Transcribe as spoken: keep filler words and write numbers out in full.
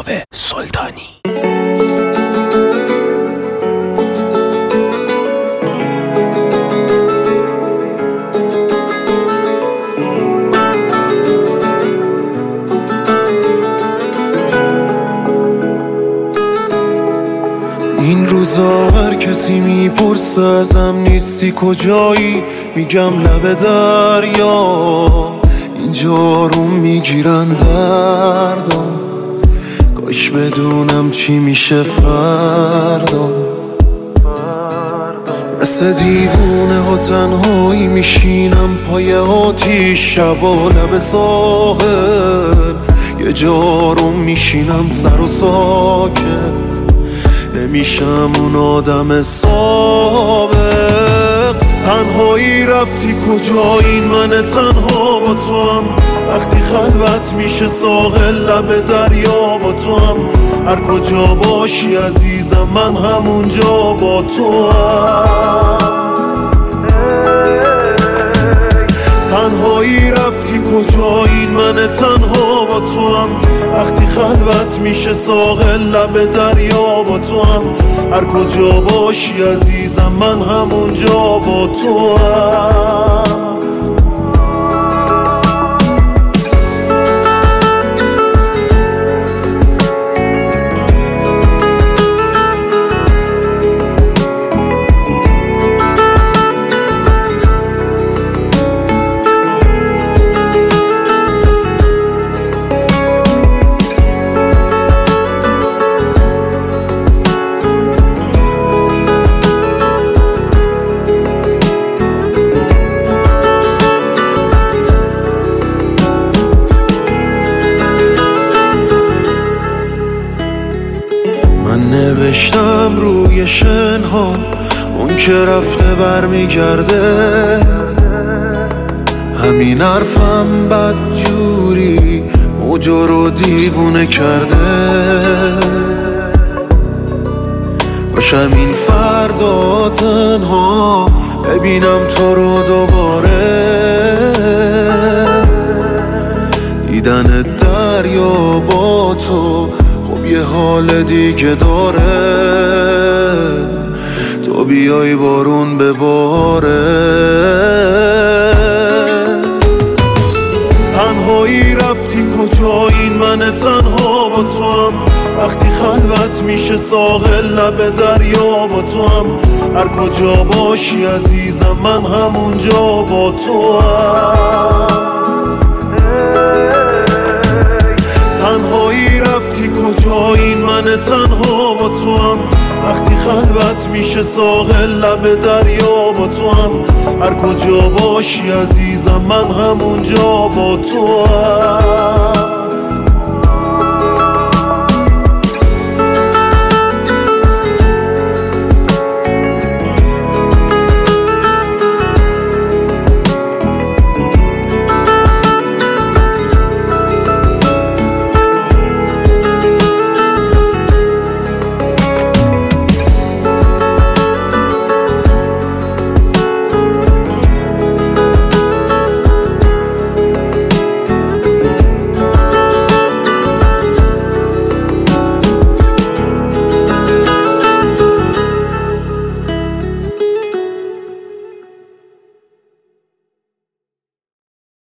کاوه سلطانی. این روزا هر کسی میپرسه ازم نیستی کجایی، میگم لب دریا، اینجا رو میگیرن دردم، کاش بدونم چی میشه فردا. مثل دیوونه ها تنهایی میشینم پای آتیش، شبا لب ساحل یه جا رو میشینم سر و ساکت، نمیشم اون آدم سابق. تنهایی رفتی کجا، این من تنها با تو هم، وقتی خلوت میشه ساحل لب دریا با تو هم، هر کجا باشی عزیزم من همونجا با تو هم. تنهایی رفتی کجا، این من تنها با تو هم، وقتی خلوت میشه ساحل لب دریا با تو هم، هر کجا باشی عزیزم من همونجا با تو هم. من نوشتم روی شنها اون که رفته برمیگرده، همین حرفم بدجوری موجا رو دیوونه کرده. باشم این فردا تنها ببینم تو رو دوباره، دیدن دریا با تو خب یه حال دیگه داره، تو بیای بارون بباره. تنهایی رفتی کجا، این من تنها با تو هم، وقتی خلوت میشه ساحل لب دریا با تو هم، هر کجا باشی عزیزم من همونجا با تو هم. تنهایی رفتی کجا، این من تنها با تو هم، وقتی خلوت میشه ساحل لب دریا با تو هم، هر کجا باشی عزیزم من همونجا با تو هم.